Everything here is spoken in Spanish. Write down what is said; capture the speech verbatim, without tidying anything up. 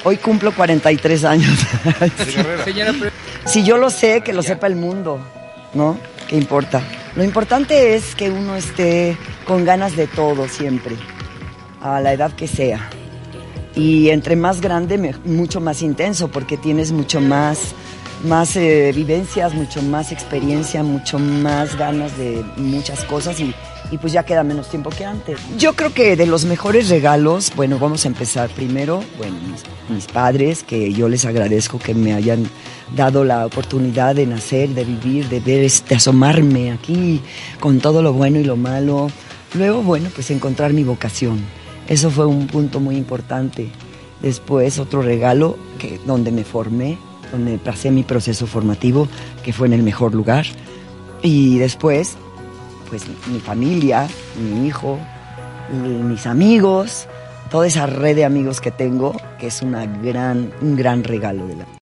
Hoy cumplo cuarenta y tres años. Señora, Si yo lo sé, que lo sepa el mundo, ¿no? ¿Qué importa? Lo importante es que uno esté con ganas de todo siempre, a la edad que sea. Y entre más grande, me, mucho más intenso, porque tienes mucho más, más eh, vivencias, mucho más experiencia, mucho más ganas de muchas cosas y, y pues ya queda menos tiempo que antes. Yo creo que de los mejores regalos, bueno, vamos a empezar primero, bueno, mis, mis padres, que yo les agradezco que me hayan dado la oportunidad de nacer, de vivir, de ver, de asomarme aquí con todo lo bueno y lo malo. Luego, bueno, pues encontrar mi vocación. Eso fue un punto muy importante. Después, otro regalo que, donde me formé, donde pasé mi proceso formativo, que fue en el mejor lugar. Y después, pues mi familia, mi hijo, mis amigos, toda esa red de amigos que tengo, que es una gran, un gran regalo de la vida.